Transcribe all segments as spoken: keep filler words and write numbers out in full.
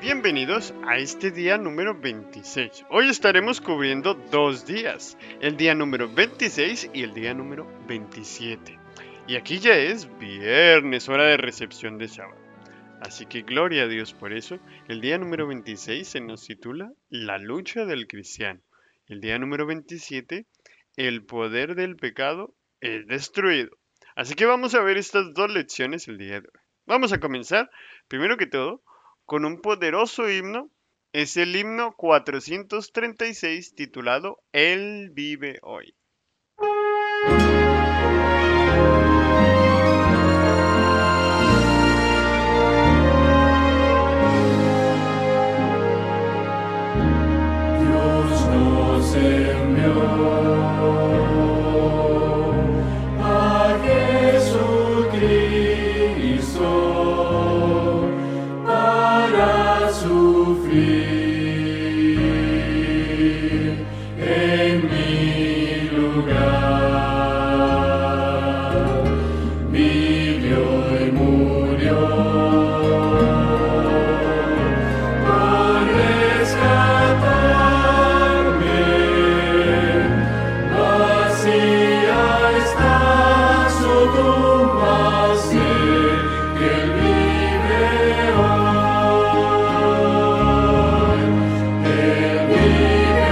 Bienvenidos a este día número veintiséis. Hoy estaremos cubriendo dos días, el día número veintiséis y el día número veintisiete. Y aquí ya es viernes, hora de recepción de Shabbat. Así que gloria a Dios por eso. El día número veintiséis se nos titula La lucha del cristiano. El día número veintisiete, El poder del pecado es destruido. Así que vamos a ver estas dos lecciones el día de hoy. Vamos a comenzar, primero que todo, con un poderoso himno. Es el himno cuatrocientos treinta y seis titulado Él vive hoy. Dios nos envió a Jesucristo para sufrir en mi lugar. Vivió y murió por rescatarme. Vacía está su tumba, sé que Él vive hoy. Él vive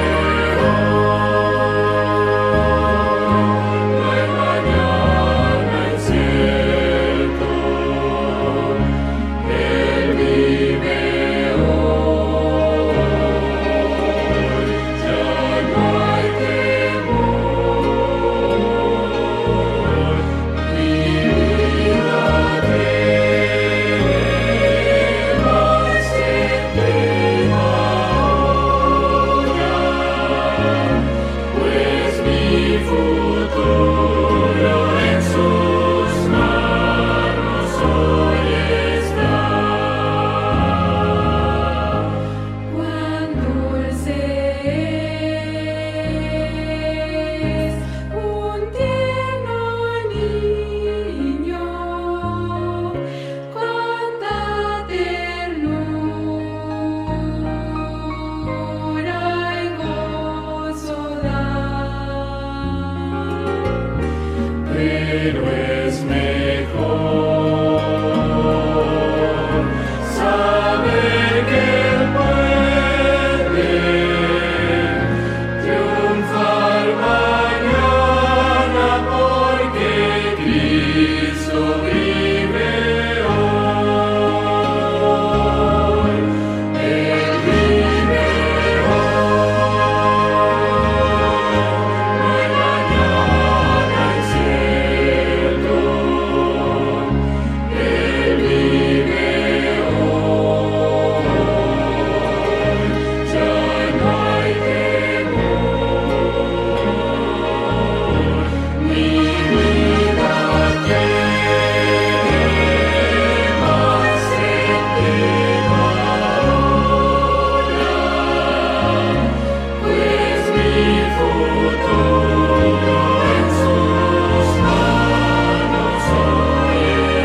hoy. No hay mañana incierto. Él vive hoy. Ya no hay temor. Mi vida lleva este tema ahora, pues mi futuro en sus manos hoy está. Cuán dulce es un tierno niño, cuánta ternura y gozo da. Pero es mejor saber que Él puede triunfar mañana, porque Cristo vive hoy. Él vive hoy. No hay mañana incierto. Él vive hoy. Ya no hay temor. Mi vida tiene más sentido ahora, pues mi futuro en sus manos hoy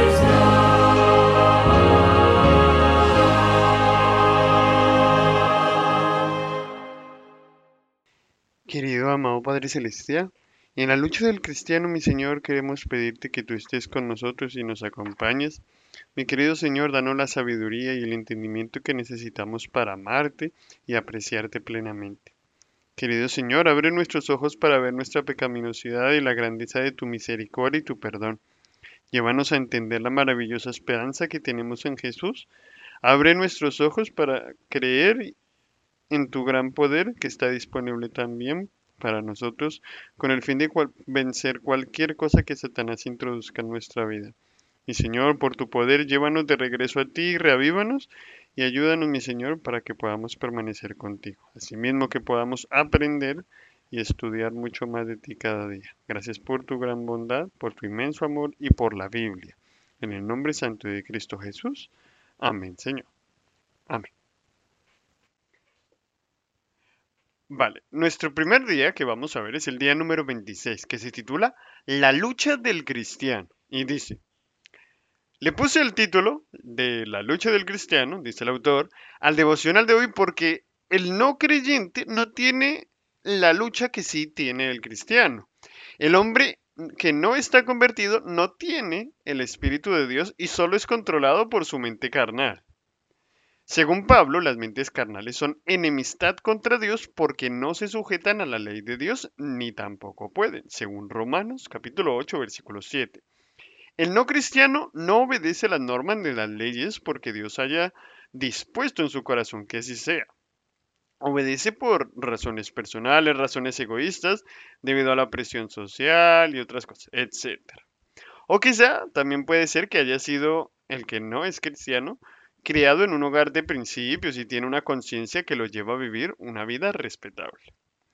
está. Querido amado Padre Celestial, en la lucha del cristiano, mi Señor, queremos pedirte que tú estés con nosotros y nos acompañes. Mi querido Señor, danos la sabiduría y el entendimiento que necesitamos para amarte y apreciarte plenamente. Querido Señor, abre nuestros ojos para ver nuestra pecaminosidad y la grandeza de tu misericordia y tu perdón. Llévanos a entender la maravillosa esperanza que tenemos en Jesús. Abre nuestros ojos para creer en tu gran poder que está disponible también para nosotros con el fin de cual- vencer cualquier cosa que Satanás introduzca en nuestra vida. Y Señor, por tu poder, llévanos de regreso a ti y reavívanos y ayúdanos, mi Señor, para que podamos permanecer contigo. Asimismo que podamos aprender y estudiar mucho más de ti cada día. Gracias por tu gran bondad, por tu inmenso amor y por la Biblia. En el nombre santo de Cristo Jesús. Amén, Señor. Amén. Vale, nuestro primer día que vamos a ver es el día número veintiséis, que se titula La lucha del cristiano. Y dice, Le puse el título de La lucha del cristiano, dice el autor, al devocional de hoy porque el no creyente no tiene la lucha que sí tiene el cristiano. El hombre que no está convertido no tiene el Espíritu de Dios y solo es controlado por su mente carnal. Según Pablo, las mentes carnales son enemistad contra Dios porque no se sujetan a la ley de Dios ni tampoco pueden, según Romanos capítulo ocho, versículo siete. El no cristiano no obedece las normas de las leyes porque Dios haya dispuesto en su corazón que así sea. Obedece por razones personales, razones egoístas, debido a la presión social y otras cosas, etcétera. O quizá también puede ser que haya sido el que no es cristiano, criado en un hogar de principios y tiene una conciencia que lo lleva a vivir una vida respetable.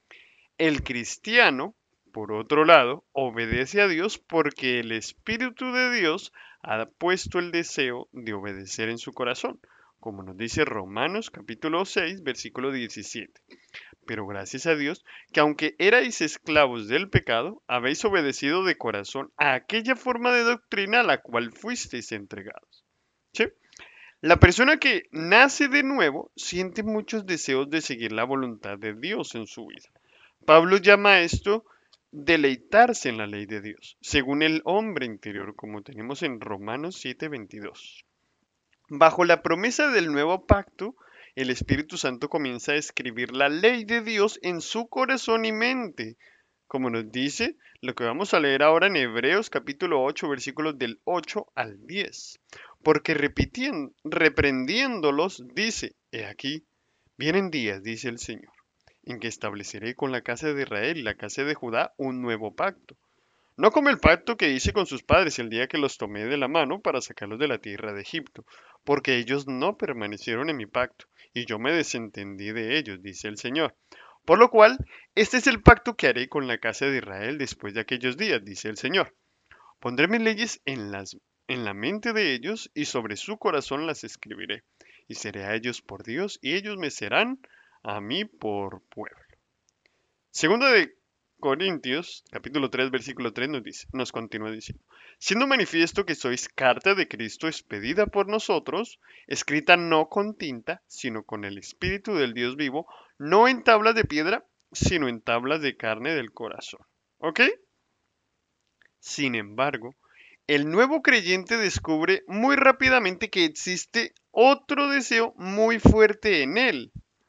El cristiano, por otro lado, obedece a Dios porque el Espíritu de Dios ha puesto el deseo de obedecer en su corazón, como nos dice Romanos capítulo seis, versículo diecisiete. Pero gracias a Dios, que aunque erais esclavos del pecado, habéis obedecido de corazón a aquella forma de doctrina a la cual fuisteis entregados. ¿Sí? La persona que nace de nuevo siente muchos deseos de seguir la voluntad de Dios en su vida. Pablo llama a esto deleitarse en la ley de Dios, según el hombre interior, como tenemos en Romanos siete veintidós. Bajo la promesa del nuevo pacto, el Espíritu Santo comienza a escribir la ley de Dios en su corazón y mente, como nos dice lo que vamos a leer ahora en Hebreos capítulo ocho, versículos del ocho al diez. Porque repitiendo, reprendiéndolos, dice, he aquí, vienen días, dice el Señor, en que estableceré con la casa de Israel y la casa de Judá un nuevo pacto. No como el pacto que hice con sus padres el día que los tomé de la mano para sacarlos de la tierra de Egipto, porque ellos no permanecieron en mi pacto, y yo me desentendí de ellos, dice el Señor. Por lo cual, este es el pacto que haré con la casa de Israel después de aquellos días, dice el Señor. Pondré mis leyes en, las, en la mente de ellos, y sobre su corazón las escribiré, y seré a ellos por Dios, y ellos me serán a mí por pueblo. Segunda de Corintios, capítulo tres, versículo tres nos dice, nos continúa diciendo, siendo manifiesto que sois carta de Cristo expedida por nosotros, escrita no con tinta, sino con el Espíritu del Dios vivo, no en tablas de piedra, sino en tablas de carne del corazón. ¿Ok? Sin embargo, el nuevo creyente descubre muy rápidamente que existe otro deseo muy fuerte en él.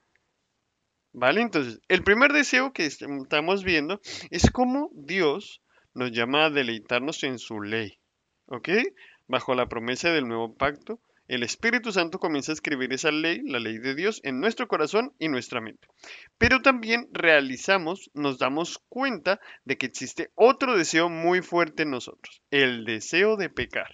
¿Vale? Entonces, el primer deseo que estamos viendo es cómo Dios nos llama a deleitarnos en su ley. ¿Ok? Bajo la promesa del nuevo pacto, el Espíritu Santo comienza a escribir esa ley, la ley de Dios, en nuestro corazón y nuestra mente. Pero también realizamos, nos damos cuenta de que existe otro deseo muy fuerte en nosotros, el deseo de pecar.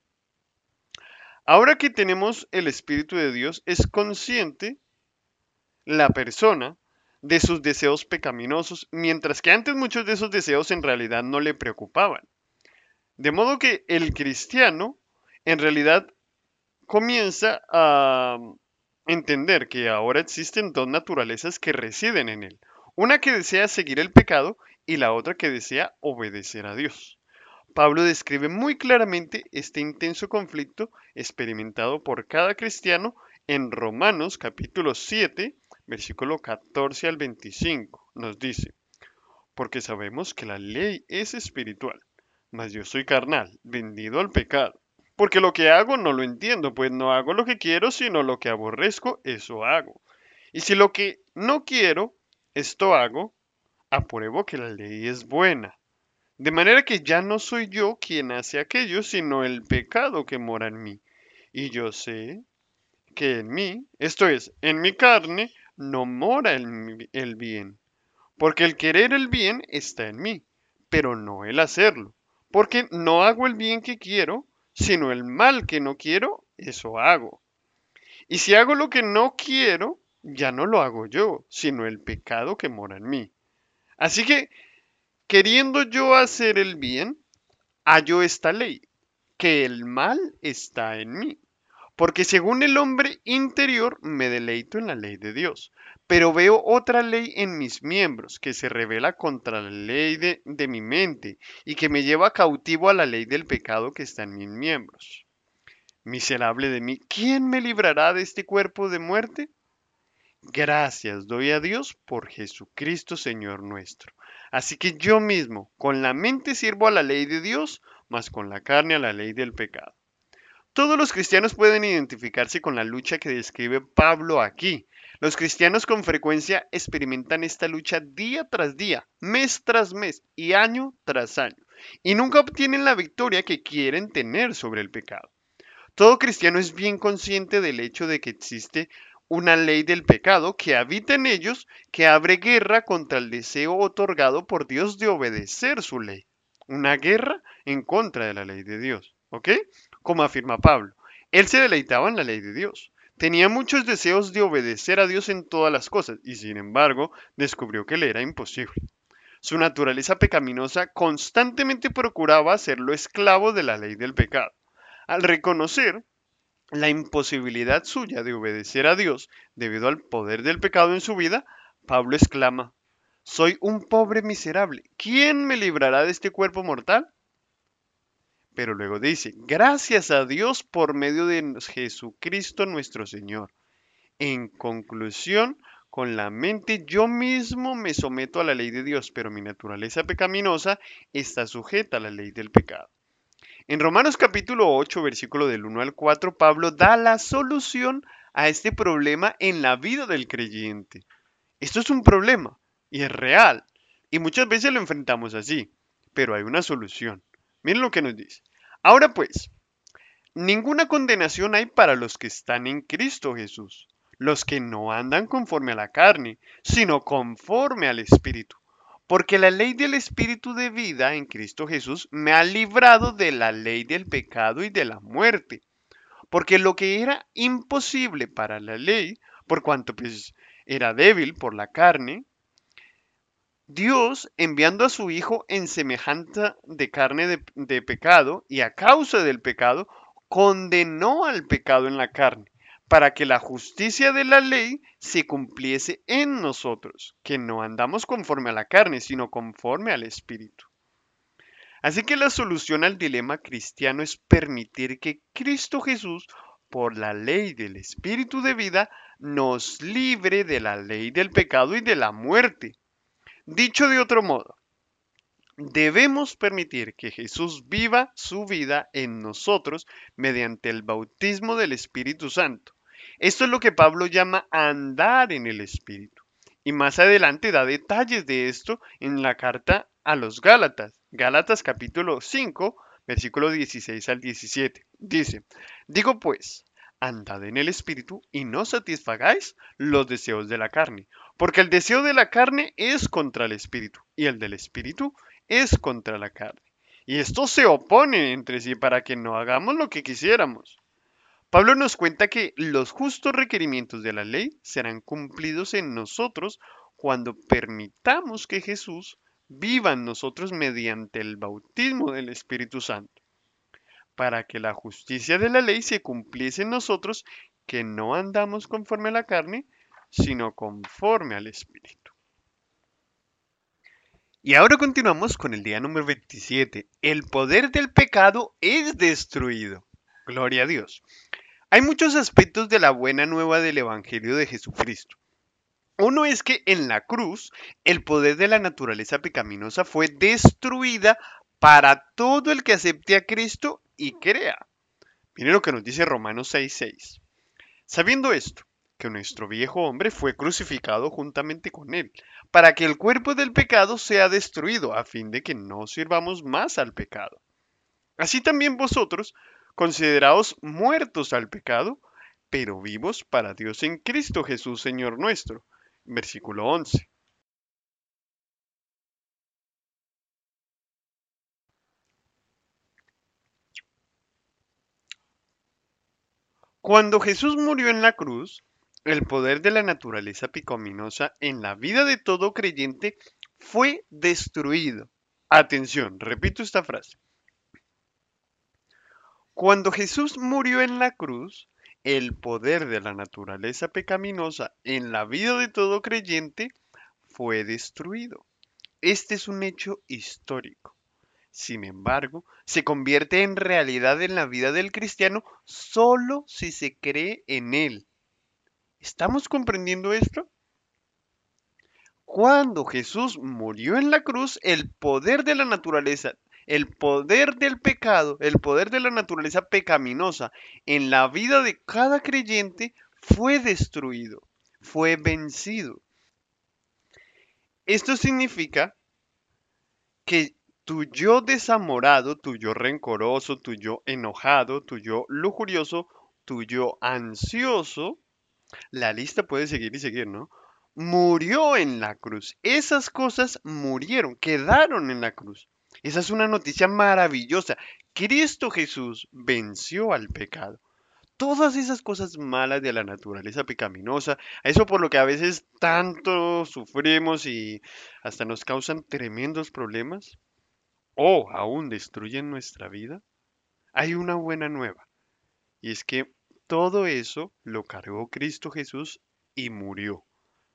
Ahora que tenemos el Espíritu de Dios, es consciente la persona de sus deseos pecaminosos, mientras que antes muchos de esos deseos en realidad no le preocupaban. De modo que el cristiano en realidad comienza a entender que ahora existen dos naturalezas que residen en él. Una que desea seguir el pecado y la otra que desea obedecer a Dios. Pablo describe muy claramente este intenso conflicto experimentado por cada cristiano en Romanos capítulo siete, versículo catorce al veinticinco. Nos dice, porque sabemos que la ley es espiritual, mas yo soy carnal, vendido al pecado. Porque lo que hago no lo entiendo, pues no hago lo que quiero, sino lo que aborrezco, eso hago. Y si lo que no quiero, esto hago, apruebo que la ley es buena. De manera que ya no soy yo quien hace aquello, sino el pecado que mora en mí. Y yo sé que en mí, esto es, en mi carne, no mora el, el bien. Porque el querer el bien está en mí, pero no el hacerlo. Porque no hago el bien que quiero, sino el mal que no quiero, eso hago. Y si hago lo que no quiero, ya no lo hago yo, sino el pecado que mora en mí. Así que, queriendo yo hacer el bien, hallo esta ley, que el mal está en mí. Porque según el hombre interior me deleito en la ley de Dios, pero veo otra ley en mis miembros que se revela contra la ley de, de mi mente y que me lleva cautivo a la ley del pecado que está en mis miembros. Miserable de mí, ¿quién me librará de este cuerpo de muerte? Gracias doy a Dios por Jesucristo Señor nuestro. Así que yo mismo, con la mente sirvo a la ley de Dios, mas con la carne a la ley del pecado. Todos los cristianos pueden identificarse con la lucha que describe Pablo aquí. Los cristianos con frecuencia experimentan esta lucha día tras día, mes tras mes y año tras año, y nunca obtienen la victoria que quieren tener sobre el pecado. Todo cristiano es bien consciente del hecho de que existe una ley del pecado que habita en ellos, que abre guerra contra el deseo otorgado por Dios de obedecer su ley. Una guerra en contra de la ley de Dios, ¿ok? Como afirma Pablo, él se deleitaba en la ley de Dios. Tenía muchos deseos de obedecer a Dios en todas las cosas y sin embargo descubrió que le era imposible. Su naturaleza pecaminosa constantemente procuraba hacerlo esclavo de la ley del pecado. Al reconocer la imposibilidad suya de obedecer a Dios debido al poder del pecado en su vida, Pablo exclama, soy un pobre miserable, ¿quién me librará de este cuerpo mortal? Pero luego dice, gracias a Dios por medio de Jesucristo nuestro Señor. En conclusión, con la mente yo mismo me someto a la ley de Dios, pero mi naturaleza pecaminosa está sujeta a la ley del pecado. En Romanos capítulo ocho, versículo del uno al cuatro, Pablo da la solución a este problema en la vida del creyente. Esto es un problema y es real y muchas veces lo enfrentamos así, pero hay una solución. Miren lo que nos dice. Ahora pues, ninguna condenación hay para los que están en Cristo Jesús, los que no andan conforme a la carne, sino conforme al Espíritu. Porque la ley del Espíritu de vida en Cristo Jesús me ha librado de la ley del pecado y de la muerte. Porque lo que era imposible para la ley, por cuanto pues era débil por la carne, Dios, enviando a su Hijo en semejanza de carne de, de pecado y a causa del pecado, condenó al pecado en la carne, para que la justicia de la ley se cumpliese en nosotros, que no andamos conforme a la carne, sino conforme al Espíritu. Así que la solución al dilema cristiano es permitir que Cristo Jesús, por la ley del Espíritu de vida, nos libre de la ley del pecado y de la muerte. Dicho de otro modo, debemos permitir que Jesús viva su vida en nosotros mediante el bautismo del Espíritu Santo. Esto es lo que Pablo llama andar en el Espíritu. Y más adelante da detalles de esto en la carta a los Gálatas. Gálatas capítulo cinco, versículo dieciséis al diecisiete. Dice, digo pues, andad en el Espíritu y no satisfagáis los deseos de la carne. Porque el deseo de la carne es contra el Espíritu y el del Espíritu es contra la carne. Y estos se oponen entre sí para que no hagamos lo que quisiéramos. Pablo nos cuenta que los justos requerimientos de la ley serán cumplidos en nosotros cuando permitamos que Jesús viva en nosotros mediante el bautismo del Espíritu Santo, para que la justicia de la ley se cumpliese en nosotros, que no andamos conforme a la carne, sino conforme al Espíritu. Y ahora continuamos con el día número veintisiete. El poder del pecado es destruido. Gloria a Dios. Hay muchos aspectos de la buena nueva del Evangelio de Jesucristo. Uno es que en la cruz el poder de la naturaleza pecaminosa fue destruida para todo el que acepte a Cristo y crea. Miren lo que nos dice Romanos seis seis. Sabiendo esto, que nuestro viejo hombre fue crucificado juntamente con él, para que el cuerpo del pecado sea destruido, a fin de que no sirvamos más al pecado. Así también vosotros, consideraos muertos al pecado, pero vivos para Dios en Cristo Jesús, Señor nuestro. Versículo once. Cuando Jesús murió en la cruz, el poder de la naturaleza pecaminosa en la vida de todo creyente fue destruido. Atención, repito esta frase. Cuando Jesús murió en la cruz, el poder de la naturaleza pecaminosa en la vida de todo creyente fue destruido. Este es un hecho histórico. Sin embargo, se convierte en realidad en la vida del cristiano solo si se cree en él. ¿Estamos comprendiendo esto? Cuando Jesús murió en la cruz, el poder de la naturaleza, el poder del pecado, el poder de la naturaleza pecaminosa en la vida de cada creyente fue destruido, fue vencido. Esto significa que tu yo desamorado, tu yo rencoroso, tu yo enojado, tu yo lujurioso, tu yo ansioso, la lista puede seguir y seguir, ¿no? Murió en la cruz. Esas cosas murieron, quedaron en la cruz. Esa es una noticia maravillosa. Cristo Jesús venció al pecado. Todas esas cosas malas de la naturaleza pecaminosa, eso por lo que a veces tanto sufrimos y hasta nos causan tremendos problemas, o aún destruyen nuestra vida, hay una buena nueva. Y es que todo eso lo cargó Cristo Jesús y murió.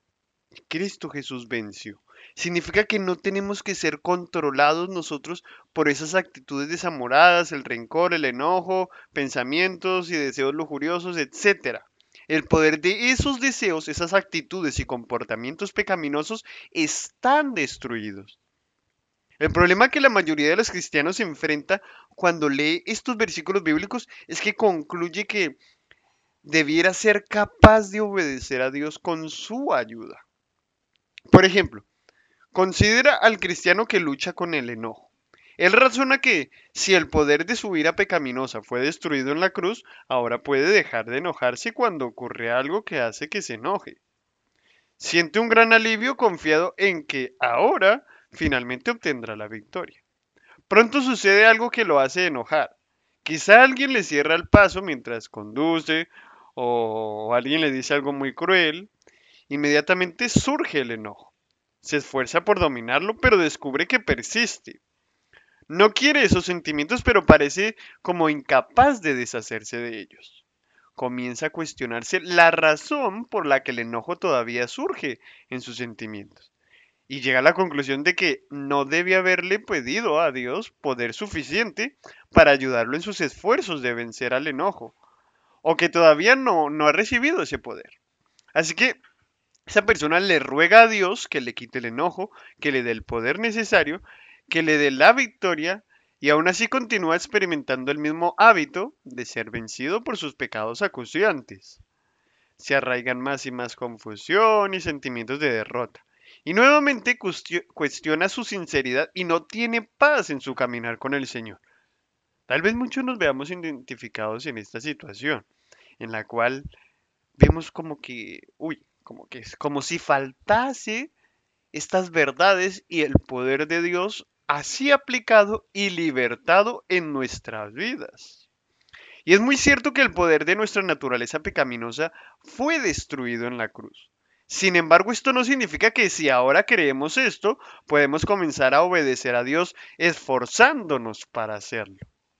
Cristo Jesús venció. Significa que no tenemos que ser controlados nosotros por esas actitudes desamoradas, el rencor, el enojo, pensamientos y deseos lujuriosos, etcétera. El poder de esos deseos, esas actitudes y comportamientos pecaminosos están destruidos. El problema que la mayoría de los cristianos se enfrenta cuando lee estos versículos bíblicos es que concluye que debiera ser capaz de obedecer a Dios con su ayuda. Por ejemplo, considera al cristiano que lucha con el enojo. Él razona que si el poder de su ira pecaminosa fue destruido en la cruz, ahora puede dejar de enojarse cuando ocurre algo que hace que se enoje. Siente un gran alivio confiado en que ahora finalmente obtendrá la victoria. Pronto sucede algo que lo hace enojar. Quizá alguien le cierra el paso mientras conduce o alguien le dice algo muy cruel. Inmediatamente surge el enojo. Se esfuerza por dominarlo, pero descubre que persiste. No quiere esos sentimientos, pero parece como incapaz de deshacerse de ellos. Comienza a cuestionarse la razón por la que el enojo todavía surge en sus sentimientos. Y llega a la conclusión de que no debe haberle pedido a Dios poder suficiente para ayudarlo en sus esfuerzos de vencer al enojo, o que todavía no, no ha recibido ese poder. Así que esa persona le ruega a Dios que le quite el enojo, que le dé el poder necesario, que le dé la victoria y aún así continúa experimentando el mismo hábito de ser vencido por sus pecados acuciantes. Se arraigan más y más confusión y sentimientos de derrota. Y nuevamente cuestiona su sinceridad y no tiene paz en su caminar con el Señor. Tal vez muchos nos veamos identificados en esta situación, en la cual vemos como que, uy, como que es como si faltase estas verdades y el poder de Dios así aplicado y libertado en nuestras vidas. Y es muy cierto que el poder de nuestra naturaleza pecaminosa fue destruido en la cruz. Sin embargo, esto no significa que si ahora creemos esto, podemos comenzar a obedecer a Dios esforzándonos para hacerlo.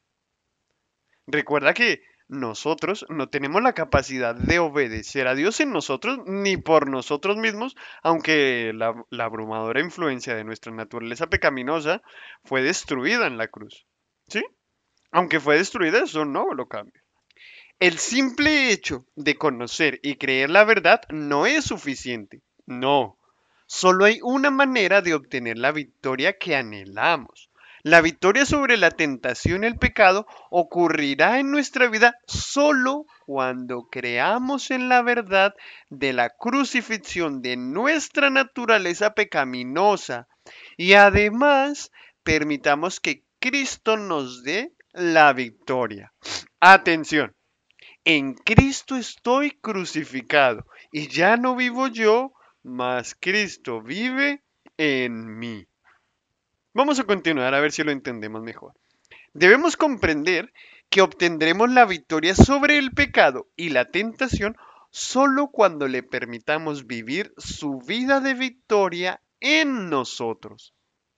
Recuerda que nosotros no tenemos la capacidad de obedecer a Dios en nosotros ni por nosotros mismos, aunque la, la abrumadora influencia de nuestra naturaleza pecaminosa fue destruida en la cruz. ¿Sí? Aunque fue destruida, eso no lo cambia. El simple hecho de conocer y creer la verdad no es suficiente. No. Solo hay una manera de obtener la victoria que anhelamos. La victoria sobre la tentación y el pecado ocurrirá en nuestra vida solo cuando creamos en la verdad de la crucifixión de nuestra naturaleza pecaminosa y además permitamos que Cristo nos dé la victoria. Atención. En Cristo estoy crucificado y ya no vivo yo, mas Cristo vive en mí. Vamos a continuar a ver si lo entendemos mejor. Debemos comprender que obtendremos la victoria sobre el pecado y la tentación solo cuando le permitamos vivir su vida de victoria en nosotros.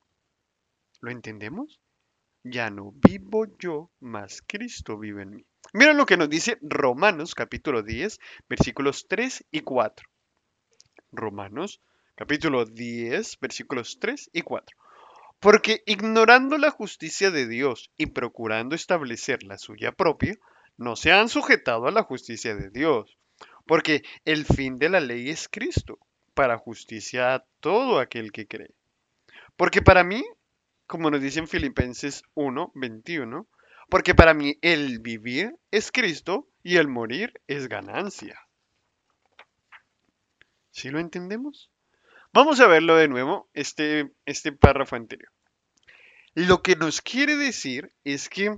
¿Lo entendemos? Ya no vivo yo, mas Cristo vive en mí. Miren lo que nos dice Romanos capítulo diez, versículos tres y cuatro. Romanos capítulo diez, versículos tres y cuatro. Porque ignorando la justicia de Dios y procurando establecer la suya propia, no se han sujetado a la justicia de Dios. Porque el fin de la ley es Cristo, para justicia a todo aquel que cree. Porque para mí, como nos dice en Filipenses uno veintiuno, porque para mí el vivir es Cristo y el morir es ganancia. ¿Sí lo entendemos? Vamos a verlo de nuevo, este, este párrafo anterior. Lo que nos quiere decir es que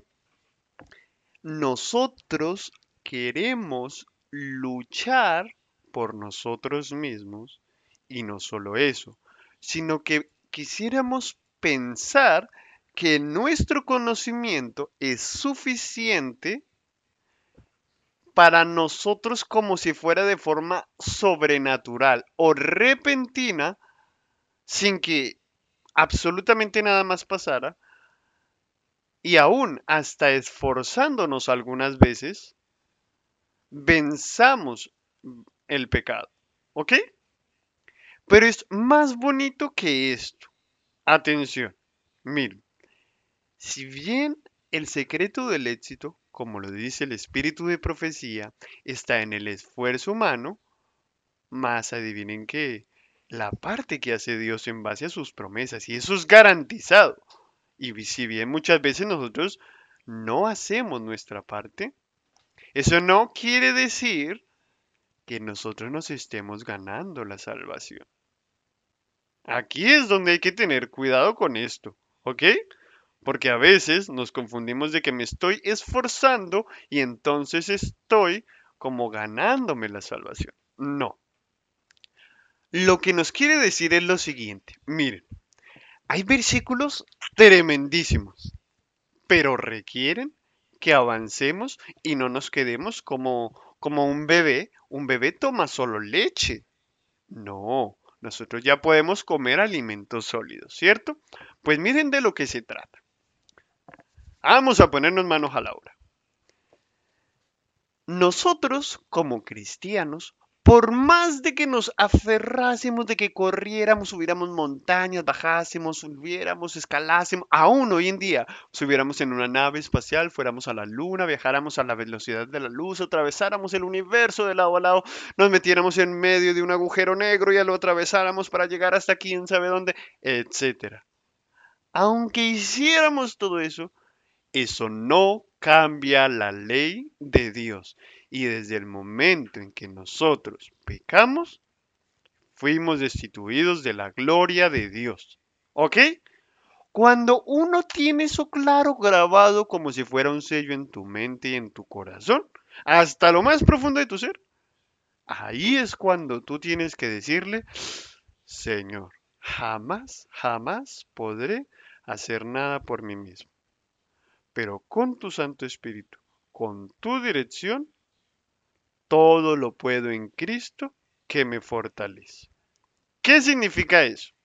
nosotros queremos luchar por nosotros mismos y no solo eso, sino que quisiéramos pensar que nuestro conocimiento es suficiente para nosotros como si fuera de forma sobrenatural o repentina sin que absolutamente nada más pasara y aún hasta esforzándonos algunas veces, venzamos el pecado. ¿Ok? Pero es más bonito que esto. Atención, miren, si bien el secreto del éxito, como lo dice el espíritu de profecía, está en el esfuerzo humano, más adivinen que la parte que hace Dios en base a sus promesas, y eso es garantizado. Y si bien muchas veces nosotros no hacemos nuestra parte, eso no quiere decir que nosotros nos estemos ganando la salvación. Aquí es donde hay que tener cuidado con esto, ¿ok? Porque a veces nos confundimos de que me estoy esforzando y entonces estoy como ganándome la salvación. No. Lo que nos quiere decir es lo siguiente. Miren, hay versículos tremendísimos, pero requieren que avancemos y no nos quedemos como, como un bebé. Un bebé toma solo leche. No, nosotros ya podemos comer alimentos sólidos, ¿cierto? Pues miren de lo que se trata. Vamos a ponernos manos a la obra. Nosotros, como cristianos, por más de que nos aferrásemos, de que corriéramos, subiéramos montañas, bajásemos, subiéramos, escalásemos, aún hoy en día, subiéramos en una nave espacial, fuéramos a la luna, viajáramos a la velocidad de la luz, atravesáramos el universo de lado a lado, nos metiéramos en medio de un agujero negro y ya lo atravesáramos para llegar hasta quién sabe dónde, etcétera. Aunque hiciéramos todo eso, eso no cambia la ley de Dios. Y desde el momento en que nosotros pecamos, fuimos destituidos de la gloria de Dios. ¿Ok? Cuando uno tiene eso claro grabado como si fuera un sello en tu mente y en tu corazón, hasta lo más profundo de tu ser, ahí es cuando tú tienes que decirle, Señor, jamás, jamás podré hacer nada por mí mismo. Pero con tu Santo Espíritu, con tu dirección, todo lo puedo en Cristo que me fortalece. ¿Qué significa eso?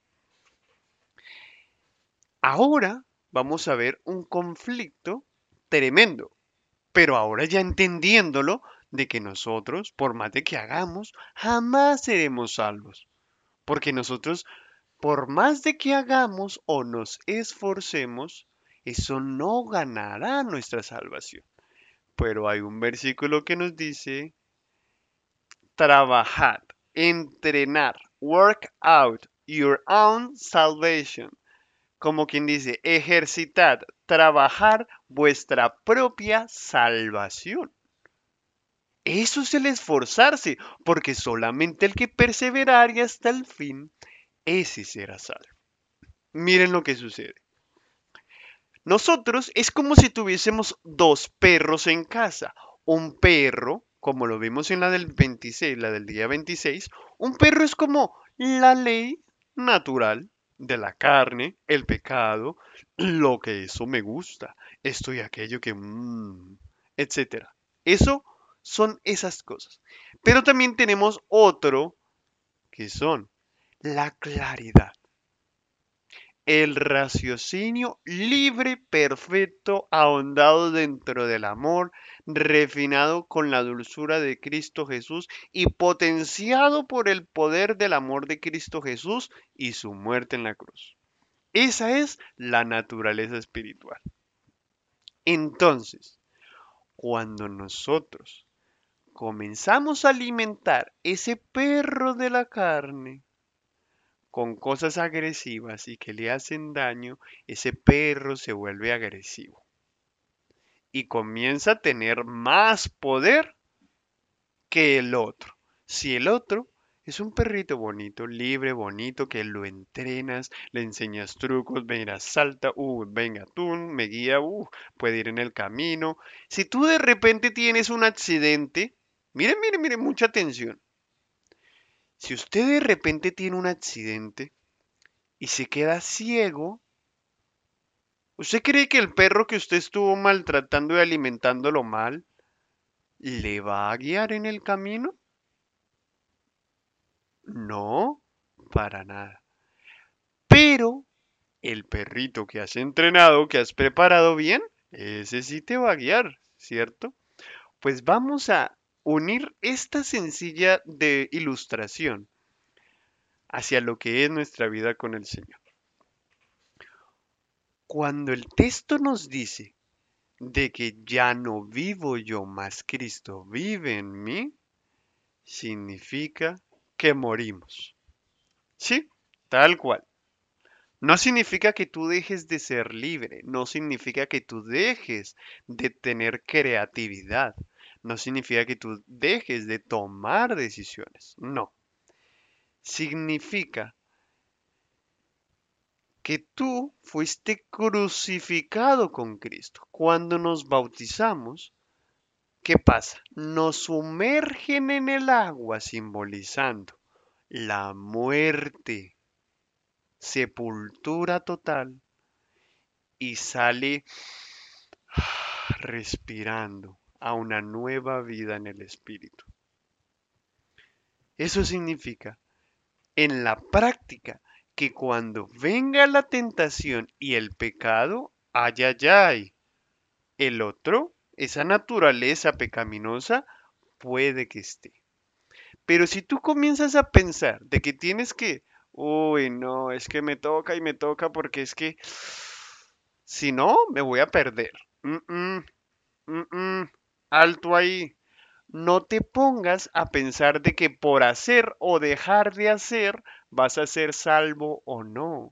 Ahora vamos a ver un conflicto tremendo, pero ahora ya entendiéndolo de que nosotros, por más de que hagamos, jamás seremos salvos. Porque nosotros, por más de que hagamos o nos esforcemos, eso no ganará nuestra salvación. Pero hay un versículo que nos dice, trabajad, entrenar, work out your own salvation. Como quien dice, ejercitad, trabajar vuestra propia salvación. Eso es el esforzarse, porque solamente el que perseveraría hasta el fin, ese será salvo. Miren lo que sucede. Nosotros es como si tuviésemos dos perros en casa. Un perro, como lo vimos en la del veintiséis, la del día veintiséis, un perro es como la ley natural de la carne, el pecado, lo que eso me gusta, esto y aquello que, mmm, etcétera. Eso son esas cosas. Pero también tenemos otro que son la claridad. El raciocinio libre, perfecto, ahondado dentro del amor, refinado con la dulzura de Cristo Jesús y potenciado por el poder del amor de Cristo Jesús y su muerte en la cruz. Esa es la naturaleza espiritual. Entonces, cuando nosotros comenzamos a alimentar ese perro de la carne con cosas agresivas y que le hacen daño, ese perro se vuelve agresivo y comienza a tener más poder que el otro. Si el otro es un perrito bonito, libre, bonito, que lo entrenas, le enseñas trucos, venga, salta, uh, venga, tú, me guía, uh, puede ir en el camino. Si tú de repente tienes un accidente, miren, miren, miren, mucha atención. Si usted de repente tiene un accidente y se queda ciego, ¿usted cree que el perro que usted estuvo maltratando y alimentándolo mal le va a guiar en el camino? No, para nada. Pero el perrito que has entrenado, que has preparado bien, ese sí te va a guiar, ¿cierto? Pues vamos a unir esta sencilla de ilustración hacia lo que es nuestra vida con el Señor. Cuando el texto nos dice de que ya no vivo yo, mas Cristo vive en mí, significa que morimos. Sí, tal cual. No significa que tú dejes de ser libre, no significa que tú dejes de tener creatividad, no significa que tú dejes de tomar decisiones, no. Significa que tú fuiste crucificado con Cristo. Cuando nos bautizamos, ¿qué pasa? Nos sumergen en el agua simbolizando la muerte, sepultura total y sale respirando a una nueva vida en el espíritu. Eso significa en la práctica que cuando venga la tentación y el pecado, ay, ay, ay, el otro, esa naturaleza pecaminosa, puede que esté. Pero si tú comienzas a pensar de que tienes que, uy, no, es que me toca y me toca porque es que si no, me voy a perder. Mm, mm, mm, mm, alto ahí. No te pongas a pensar de que por hacer o dejar de hacer vas a ser salvo o no.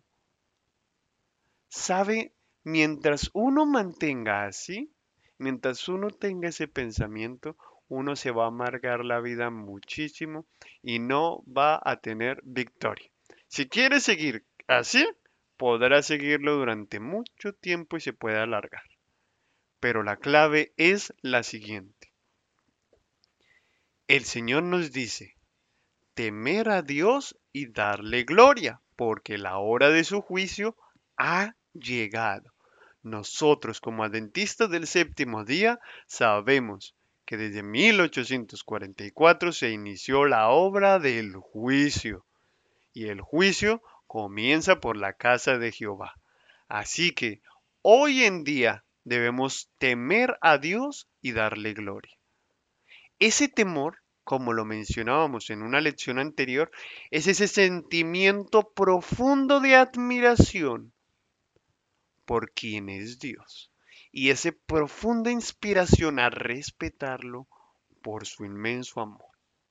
¿Sabe? Mientras uno mantenga así, mientras uno tenga ese pensamiento, uno se va a amargar la vida muchísimo y no va a tener victoria. Si quiere seguir así, podrá seguirlo durante mucho tiempo y se puede alargar. Pero la clave es la siguiente. El Señor nos dice, temer a Dios y darle gloria, porque la hora de su juicio ha llegado. Nosotros como adventistas del séptimo día sabemos que desde mil ochocientos cuarenta y cuatro se inició la obra del juicio y el juicio comienza por la casa de Jehová. Así que hoy en día debemos temer a Dios y darle gloria. Ese temor, como lo mencionábamos en una lección anterior, es ese sentimiento profundo de admiración por quien es Dios y esa profunda inspiración a respetarlo por su inmenso amor.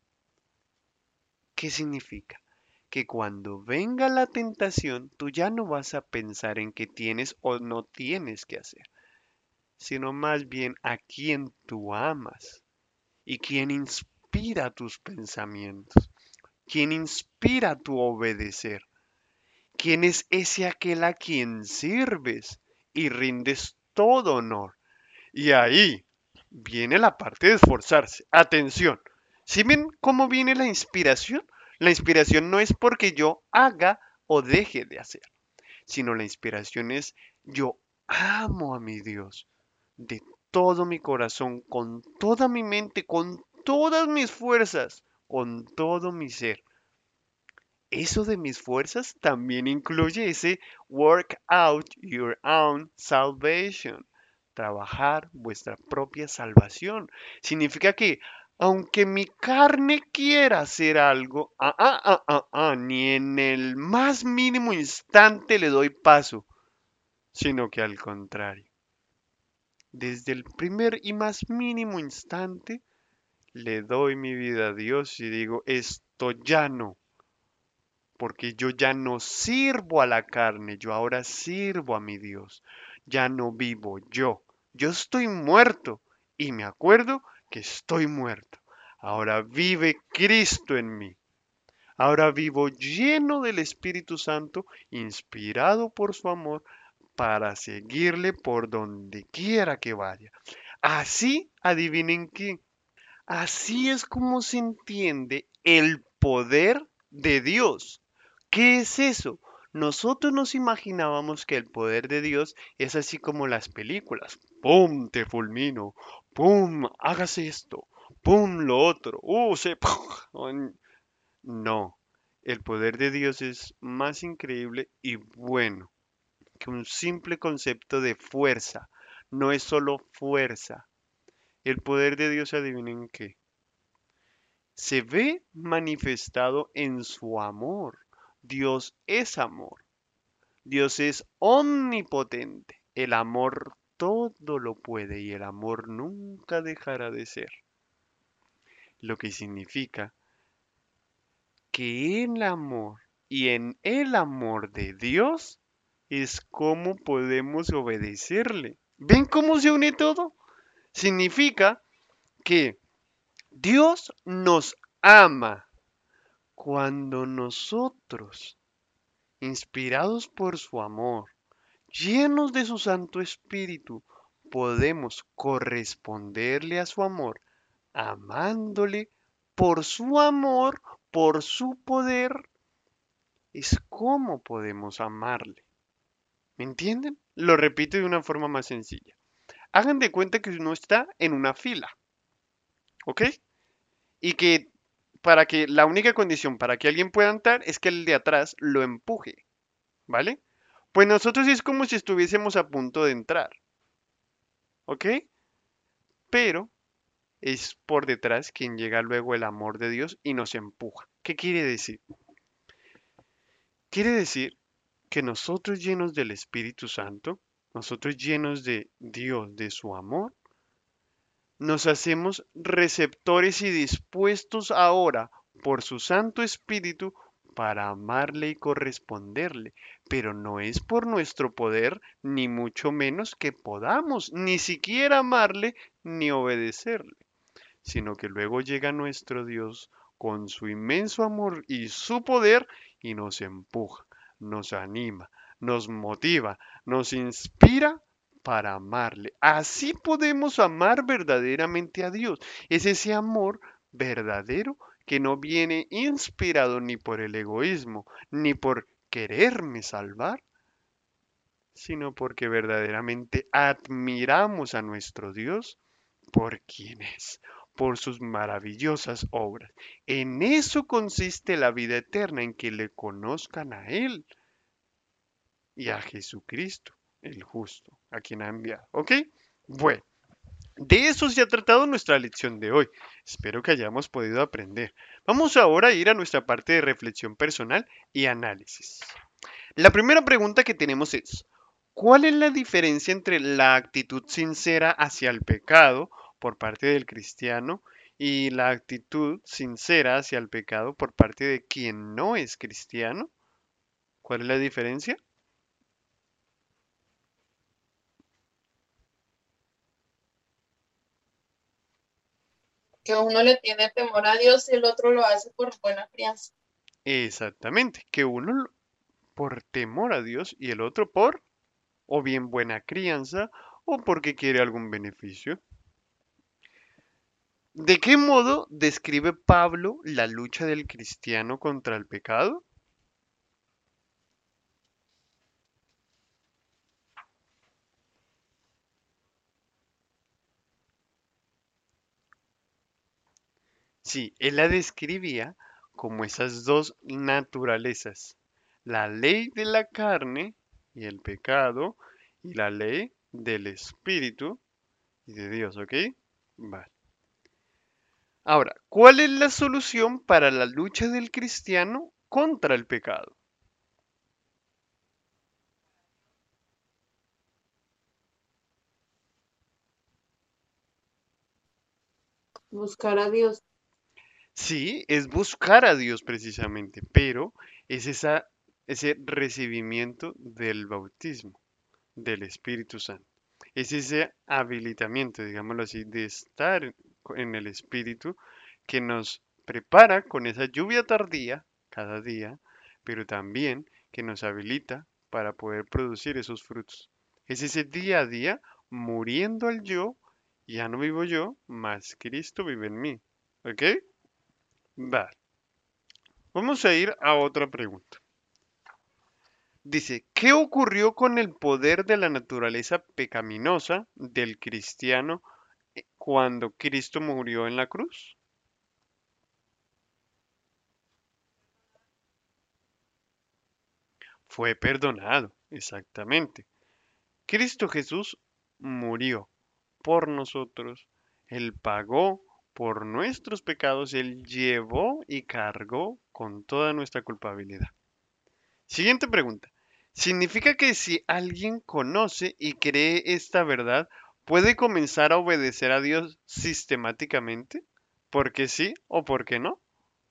¿Qué significa? Que cuando venga la tentación, tú ya no vas a pensar en qué tienes o no tienes que hacer, sino más bien a quien tú amas y quien inspira tus pensamientos, quien inspira tu obedecer, quién es ese aquel a quien sirves y rindes todo honor. Y ahí viene la parte de esforzarse. Atención, ¿sí ven cómo viene la inspiración? La inspiración no es porque yo haga o deje de hacer, sino la inspiración es yo amo a mi Dios de todo mi corazón, con toda mi mente, con todas mis fuerzas, con todo mi ser. Eso de mis fuerzas también incluye ese work out your own salvation. Trabajar vuestra propia salvación. Significa que Aunque mi carne quiera hacer algo, ah, ah, ah, ah, ah, ni en el más mínimo instante le doy paso, sino que al contrario, desde el primer y más mínimo instante le doy mi vida a Dios y digo, esto ya no, porque yo ya no sirvo a la carne, yo ahora sirvo a mi Dios. Ya no vivo yo, yo estoy muerto y me acuerdo que estoy muerto. Ahora vive Cristo en mí. Ahora vivo lleno del Espíritu Santo, inspirado por su amor, para seguirle por donde quiera que vaya. Así, adivinen qué, así es como se entiende el poder de Dios. ¿Qué es eso? Nosotros nos imaginábamos que el poder de Dios es así como las películas. ¡Pum! Te fulmino. ¡Pum! Hágase esto. ¡Pum! Lo otro. ¡Uh! Se... No. El poder de Dios es más increíble y bueno que un simple concepto de fuerza. No es solo fuerza. El poder de Dios, adivinen qué, se ve manifestado en su amor. Dios es amor. Dios es omnipotente. El amor todo lo puede y el amor nunca dejará de ser. Lo que significa que en el amor y en el amor de Dios es como podemos obedecerle. ¿Ven cómo se une todo? Significa que Dios nos ama cuando nosotros, inspirados por su amor, llenos de su Santo Espíritu, podemos corresponderle a su amor, amándole por su amor, por su poder, es como podemos amarle. ¿Me entienden? Lo repito de una forma más sencilla. Hagan de cuenta que uno está en una fila, ¿ok? Y que para que la única condición para que alguien pueda entrar es que el de atrás lo empuje, ¿vale? Pues nosotros es como si estuviésemos a punto de entrar, ¿ok? Pero es por detrás quien llega luego el amor de Dios y nos empuja. ¿Qué quiere decir? Quiere decir que nosotros llenos del Espíritu Santo, nosotros llenos de Dios, de su amor, nos hacemos receptores y dispuestos ahora por su Santo Espíritu para amarle y corresponderle, pero no es por nuestro poder, ni mucho menos que podamos ni siquiera amarle ni obedecerle, sino que luego llega nuestro Dios con su inmenso amor y su poder y nos empuja, nos anima, nos motiva, nos inspira para amarle. Así podemos amar verdaderamente a Dios. Es ese amor verdadero que no viene inspirado ni por el egoísmo, ni por quererme salvar, sino porque verdaderamente admiramos a nuestro Dios por quien es, por sus maravillosas obras. En eso consiste la vida eterna, en que le conozcan a Él y a Jesucristo, el justo, a quien ha enviado. ¿Ok? Bueno, de eso se ha tratado nuestra lección de hoy. Espero que hayamos podido aprender. Vamos ahora a ir a nuestra parte de reflexión personal y análisis. La primera pregunta que tenemos es, ¿cuál es la diferencia entre la actitud sincera hacia el pecado por parte del cristiano y la actitud sincera hacia el pecado por parte de quien no es cristiano? ¿Cuál es la diferencia? Que uno le tiene temor a Dios y el otro lo hace por buena crianza. Exactamente, que uno por temor a Dios y el otro por o bien buena crianza o porque quiere algún beneficio. ¿De qué modo describe Pablo la lucha del cristiano contra el pecado? Sí, él la describía como esas dos naturalezas, la ley de la carne y el pecado y la ley del espíritu y de Dios, ¿ok? Vale. Ahora, ¿cuál es la solución para la lucha del cristiano contra el pecado? Buscar a Dios. Sí, es buscar a Dios precisamente, pero es esa, ese recibimiento del bautismo, del Espíritu Santo. Es ese habilitamiento, digámoslo así, de estar en el Espíritu que nos prepara con esa lluvia tardía cada día, pero también que nos habilita para poder producir esos frutos. Es ese día a día muriendo al yo, ya no vivo yo, mas Cristo vive en mí. ¿Ok? Vale. Vamos a ir a otra pregunta. Dice, ¿qué ocurrió con el poder de la naturaleza pecaminosa del cristiano cuando Cristo murió en la cruz? Fue perdonado, exactamente. Cristo Jesús murió por nosotros. Él pagó por nuestros pecados. Él llevó y cargó con toda nuestra culpabilidad. Siguiente pregunta. ¿Significa que si alguien conoce y cree esta verdad, puede comenzar a obedecer a Dios sistemáticamente? ¿Por qué sí o por qué no?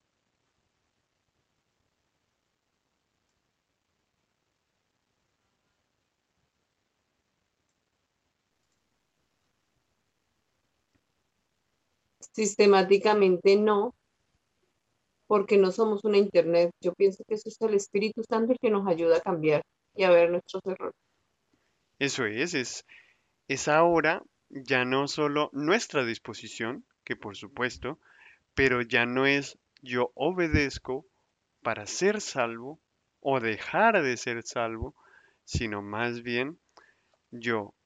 Sistemáticamente no, porque no somos una internet. Yo pienso que eso es el Espíritu Santo el que nos ayuda a cambiar y a ver nuestros errores. Eso es, es, es ahora ya no solo nuestra disposición, que por supuesto, pero ya no es yo obedezco para ser salvo o dejar de ser salvo, sino más bien yo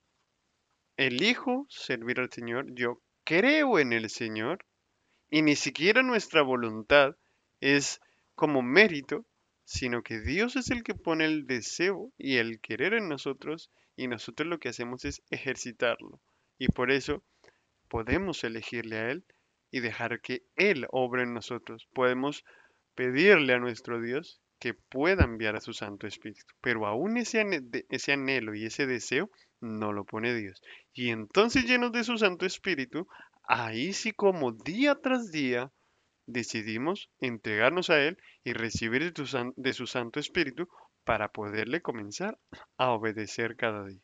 elijo servir al Señor, yo creo en el Señor y ni siquiera nuestra voluntad es como mérito, sino que Dios es el que pone el deseo y el querer en nosotros y nosotros lo que hacemos es ejercitarlo. Y por eso podemos elegirle a Él y dejar que Él obre en nosotros. Podemos pedirle a nuestro Dios que pueda enviar a su Santo Espíritu. Pero aún ese, ane- de- ese anhelo y ese deseo no lo pone Dios. Y entonces llenos de su Santo Espíritu, ahí sí como día tras día decidimos entregarnos a Él y recibir de, tu san- de su Santo Espíritu para poderle comenzar a obedecer cada día.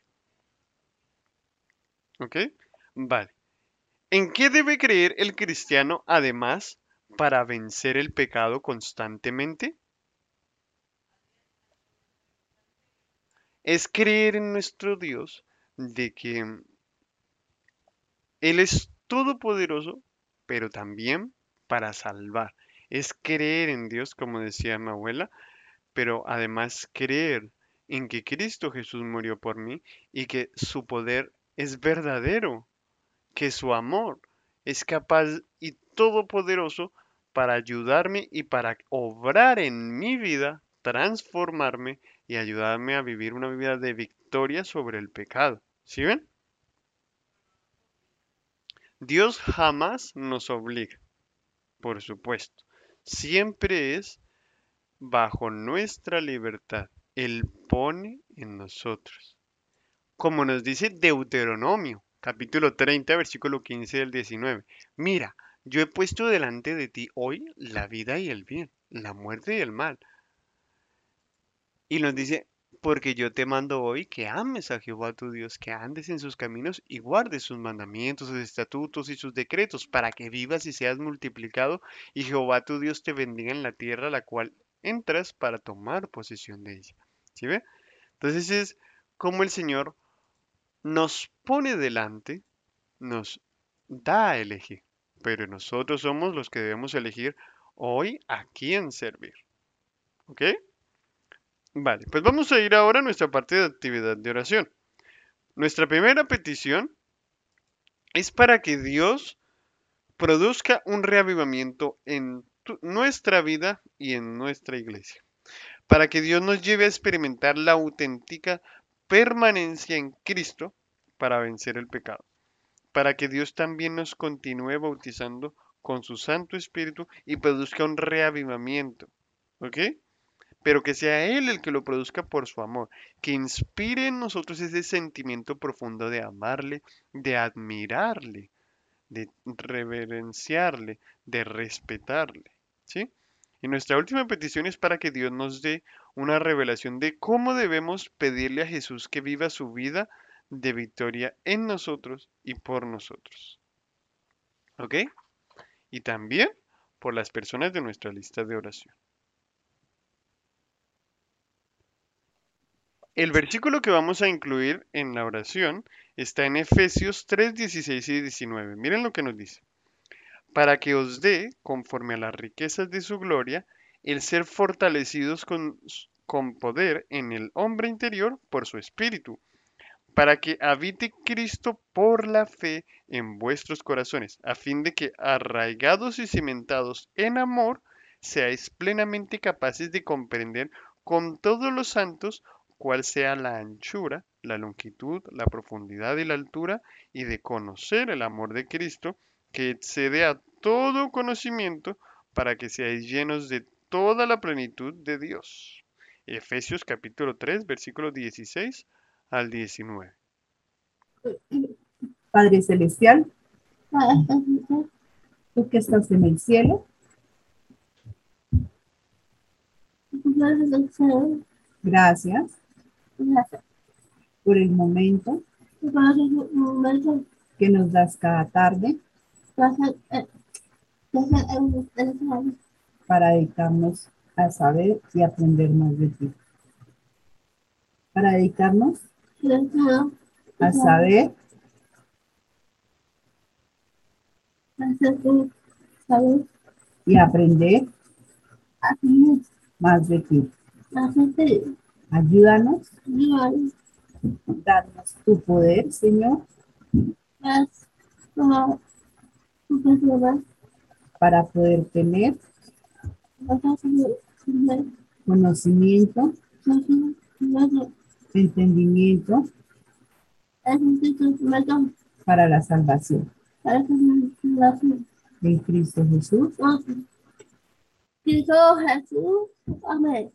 ¿Ok? Vale. ¿En qué debe creer el cristiano además para vencer el pecado constantemente? Es creer en nuestro Dios de que Él es todopoderoso, pero también para salvar. Es creer en Dios, como decía mi abuela, pero además creer en que Cristo Jesús murió por mí y que su poder es verdadero, que su amor es capaz y todopoderoso para ayudarme y para obrar en mi vida, transformarme y ayudarme a vivir una vida de victoria sobre el pecado. ¿Sí ven? Dios jamás nos obliga, por supuesto. Siempre es bajo nuestra libertad. Él pone en nosotros. Como nos dice Deuteronomio, capítulo treinta, versículo quince del diecinueve. Mira, yo he puesto delante de ti hoy la vida y el bien, la muerte y el mal. Y nos dice, porque yo te mando hoy que ames a Jehová tu Dios, que andes en sus caminos y guardes sus mandamientos, sus estatutos y sus decretos, para que vivas y seas multiplicado, y Jehová tu Dios te bendiga en la tierra a la cual entras para tomar posesión de ella. ¿Sí ve? Entonces es como el Señor nos pone delante, nos da a elegir, pero nosotros somos los que debemos elegir hoy a quién servir. ¿Ok? Vale, pues vamos a ir ahora a nuestra parte de actividad de oración. Nuestra primera petición es para que Dios produzca un reavivamiento en tu- nuestra vida y en nuestra iglesia. Para que Dios nos lleve a experimentar la auténtica permanencia en Cristo para vencer el pecado. Para que Dios también nos continúe bautizando con su Santo Espíritu y produzca un reavivamiento, ¿ok? Pero que sea Él el que lo produzca por su amor, que inspire en nosotros ese sentimiento profundo de amarle, de admirarle, de reverenciarle, de respetarle, ¿sí? Y nuestra última petición es para que Dios nos dé una revelación de cómo debemos pedirle a Jesús que viva su vida de victoria en nosotros y por nosotros, ¿ok? Y también por las personas de nuestra lista de oración. El versículo que vamos a incluir en la oración está en Efesios tres, dieciséis y diecinueve. Miren lo que nos dice. Para que os dé, conforme a las riquezas de su gloria, el ser fortalecidos con, con poder en el hombre interior por su espíritu, para que habite Cristo por la fe en vuestros corazones, a fin de que, arraigados y cimentados en amor, seáis plenamente capaces de comprender con todos los santos cuál sea la anchura, la longitud, la profundidad y la altura, y de conocer el amor de Cristo, que excede a todo conocimiento, para que seáis llenos de toda la plenitud de Dios. Efesios capítulo tres, versículos dieciséis al diecinueve. Padre Celestial, tú que estás en el cielo, gracias por el momento que nos das cada tarde para dedicarnos a saber y aprender más de ti. Para dedicarnos a saber y aprender más de ti. Ayúdanos, danos tu poder, Señor, para poder tener conocimiento, entendimiento para la salvación. En Cristo Jesús. Cristo Jesús. Amén.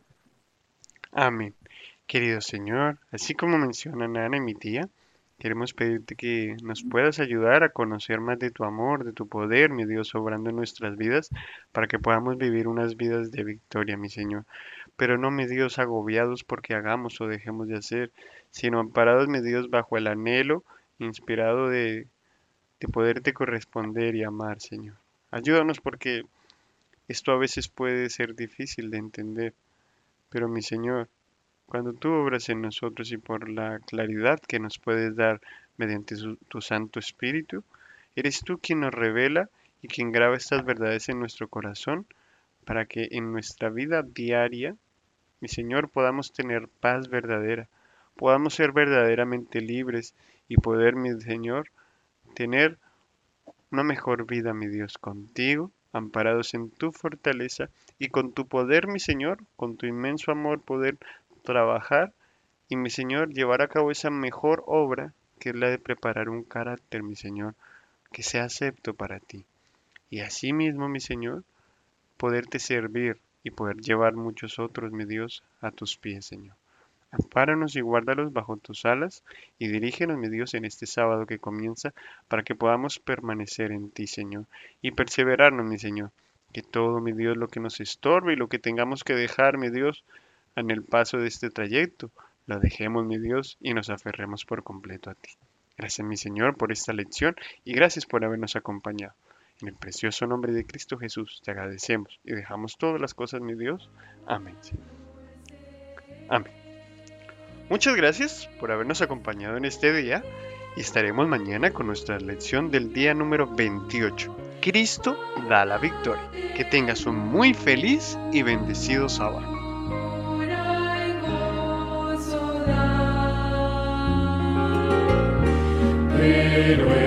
Amén. Querido Señor, así como mencionan Ana y mi tía, queremos pedirte que nos puedas ayudar a conocer más de tu amor, de tu poder, mi Dios, obrando en nuestras vidas, para que podamos vivir unas vidas de victoria, mi Señor. Pero no, mi Dios, agobiados porque hagamos o dejemos de hacer, sino amparados, mi Dios, bajo el anhelo, inspirado de, de poderte corresponder y amar, Señor. Ayúdanos porque esto a veces puede ser difícil de entender, pero mi Señor, cuando tú obras en nosotros y por la claridad que nos puedes dar mediante su- tu Santo Espíritu, eres tú quien nos revela y quien graba estas verdades en nuestro corazón para que en nuestra vida diaria, mi Señor, podamos tener paz verdadera, podamos ser verdaderamente libres y poder, mi Señor, tener una mejor vida, mi Dios, contigo, amparados en tu fortaleza y con tu poder, mi Señor, con tu inmenso amor, poder trabajar y, mi Señor, llevar a cabo esa mejor obra que es la de preparar un carácter, mi Señor, que sea acepto para ti. Y asimismo, mi Señor, poderte servir y poder llevar muchos otros, mi Dios, a tus pies, Señor. Ampáranos y guárdalos bajo tus alas y dirígenos, mi Dios, en este sábado que comienza para que podamos permanecer en ti, Señor, y perseverarnos, mi Señor. Que todo, mi Dios, lo que nos estorbe y lo que tengamos que dejar, mi Dios, en el paso de este trayecto, lo dejemos, mi Dios, y nos aferremos por completo a ti. Gracias, mi Señor, por esta lección y gracias por habernos acompañado. En el precioso nombre de Cristo Jesús te agradecemos y dejamos todas las cosas, mi Dios. Amén, Señor. Amén. Muchas gracias por habernos acompañado en este día y estaremos mañana con nuestra lección del día número veintiocho. Cristo da la victoria. Que tengas un muy feliz y bendecido sábado. Pero